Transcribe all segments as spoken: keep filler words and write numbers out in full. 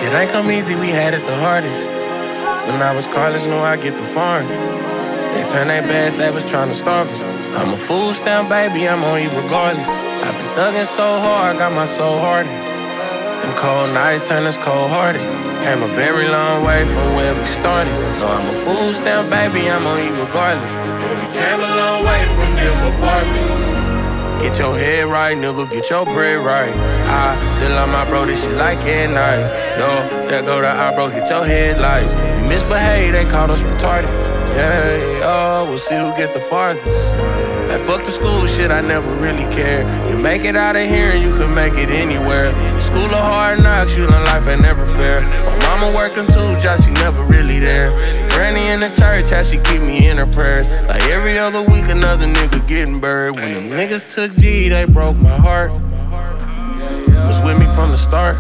shit ain't come easy, we had it the hardest. When I was college, knew I'd get the foreign. They turned their best, they was trying to starve us. I'm a food stamp baby, I'm on eat regardless. I've been thugging so hard, got my soul hardened. Them cold nights turned us cold-hearted. Came a very long way from where we started. No, I'm a food stamp baby, I'm on eat regardless. Yeah, we came a long way from them apartments. Get your head right, nigga, get your bread right. I just love my bro, this shit like at night. Yo, there go the eye, bro, hit your headlights. We misbehave, they called us retarded. Yeah, oh, we'll see who get the farthest. Like, fuck the school shit, I never really cared. You make it out of here and you can make it anywhere. School of hard knocks, you learn life ain't never fair. My mama working too, Josh, she never really there. Granny in the church, how she keep me in her prayers. Like every other week, another nigga getting buried. When them niggas took G, they broke my heart. Was with me from the start.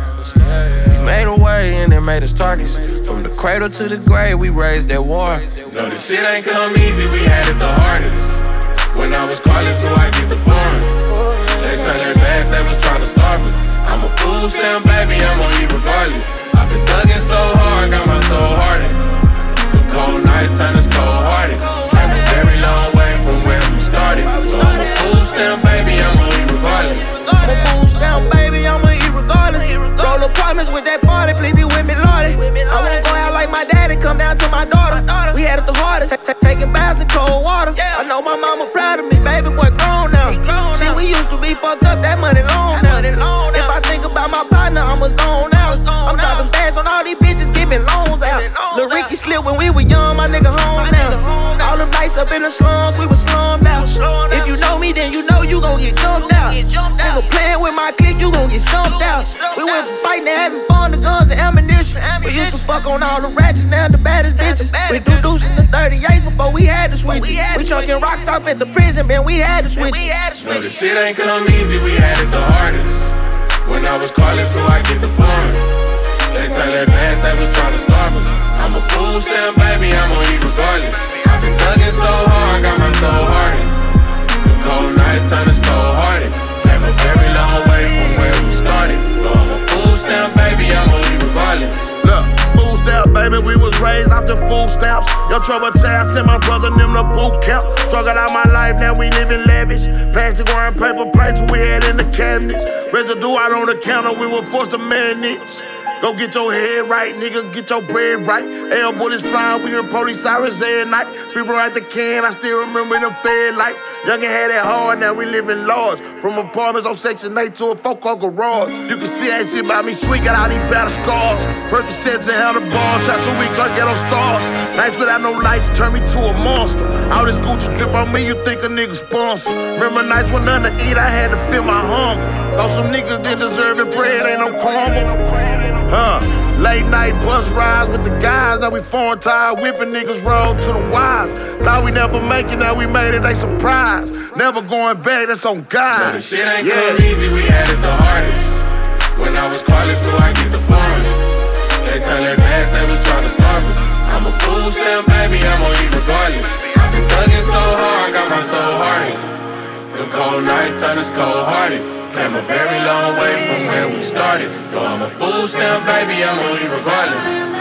We made a way and it made us targets. From the cradle to the grave, we raised that war. No, this shit ain't come easy, we had it the hardest. When I was college, knew I'd get the foreign. They turned their backs, they was trying to starve us. I'm a food stamp baby, I'm on eat regardless. I've been thugging so hard, got my soul hardened. The cold nights turned us cold-hearted. Came a very long way from where we started. So I'm a food stamp baby, I'm on eat regardless. I'm a food stamp baby, I'ma eat regardless. Roll apartments with that party, please be with me, Lordy. I won't go out like my daddy, come down to my daughter. We had it the hardest, taking baths in cold water. I know my mama proud of me, baby boy grown now. See, we used to be fucked up, that money long now. If I think about my partner, I'm a zone out. I'm dropping bags on all these bitches, giving loans out. Lil' Ricky slipped when we were young, my nigga home now. All them nights up in the slums, we was slummed out. If you know me, then you know you gon' get jumped out. Nigga playing with my clique, you gon' get stumped out. We went from fighting to having fun, the guns and ammunition. We used to fuck on all the ratchets, now the baddest bitches. We do deuces in the thirty-eight before we had to switch. We chunking rocks off at the prison, man, we had to switch. No, this shit ain't come easy, we had it the hardest. When I was college, knew I'd get the foreign. They turned their backs, they was trying to starve us. I'm a food stamp baby, I'm on eat regardless. I've been thugging so hard, got my soul hardened. The cold nights turned us cold-hearted. Came a very long way from where we started. No, I'm a food stamp baby, I'm on eat regardless. Look, food stamp, baby, we was raised off the food stamps. Your trouble child sent my brother them to boot camp. Struggled out my life, now we live in lavish. Plastic wearing paper plates we had in the cabinets. Residue out on the counter, we were forced to manage. Go get your head right, nigga, get your bread right. Air bullets flying, we hear police sirens every night. People at the can, I still remember them fed lights. Youngin' had it hard, now we live in large. From apartments on Section eight to a four-car garage. You can see that shit by me sweet, got all these battle scars. Percocets and handlebar, try two weeks, I get on stars. Nights without no lights turn me to a monster. All this Gucci drip on me, you think a nigga sponsor. Remember nights with nothing to eat, I had to feel my hunger. Thought some niggas didn't deserve it, bread ain't no karma. Huh, late night bus rides with the guys. Now we foreign tired, whipping niggas road to the wise. Thought we never make it, now we made it, they surprised. Never going back, that's on God. No, the shit ain't yeah. come easy, we had it the hardest. When I was college, knew I'd get the foreign. They turned their backs, they was trying to starve us. I'm a food stamp baby, I'm on eat regardless. I've been thugging so hard, got my soul hardened. Them cold nights turned us cold-hearted. Came a very long way from where we started. Though I'm a food stamp baby, I'm on eat regardless.